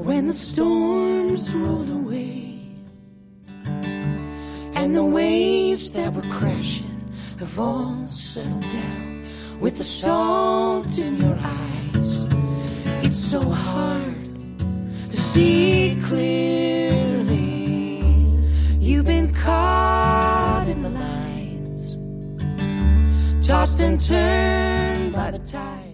when the storms rolled away, and the waves that were crashing have all settled down. With the salt in your eyes, it's so hard to see clearly. You've been caught in the lines, tossed and turned by the tide.